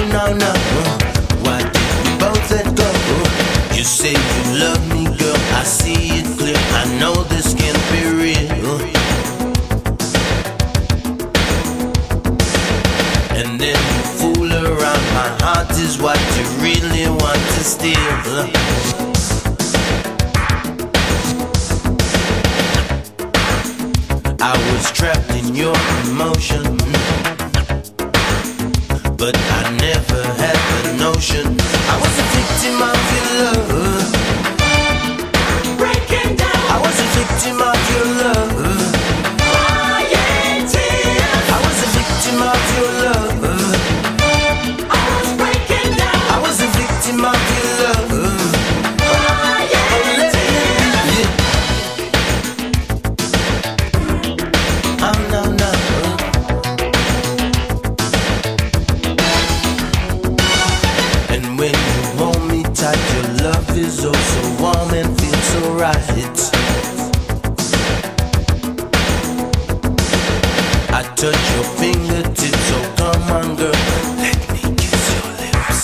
no, no. Why did we both let go? You say you love me, girl, I see it clear. I know this can't be real. And then you fool around, my heart is what you really want to steal. I was trapped in your emotion, but I never had the notion I was a victim of your love. Breaking down. I was a victim of your love. Crying tears. I was a victim of your love. I was breaking down. I was a victim of your love. Crying tears. I'm no, no. And when you hold me tight, your love is oh so warm and feels so right. I touch your fingertips, so come on, girl, let me kiss your lips.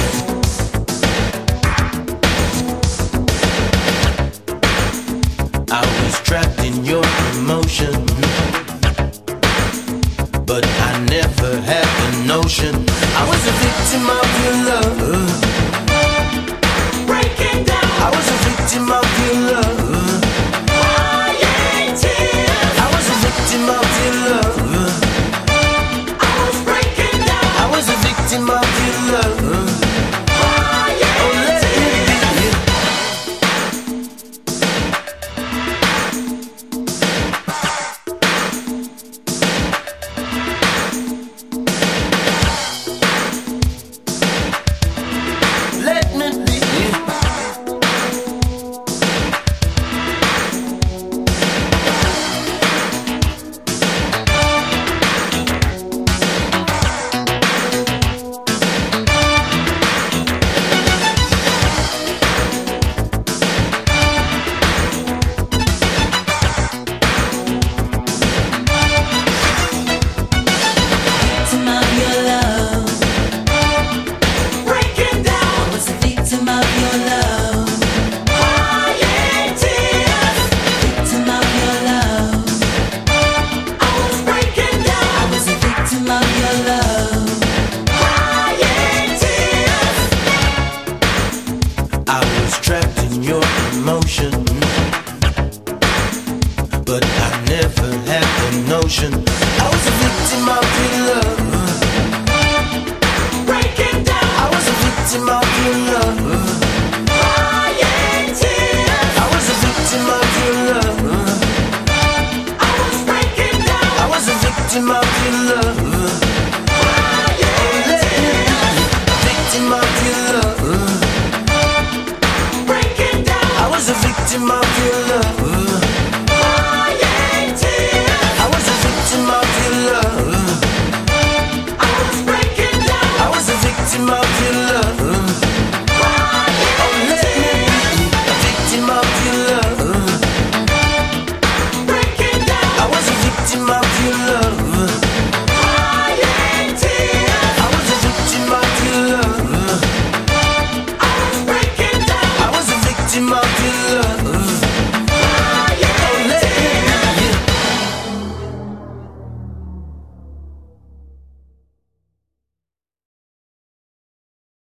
I was trapped in your emotion, but I never had the notion I was a victim of your love.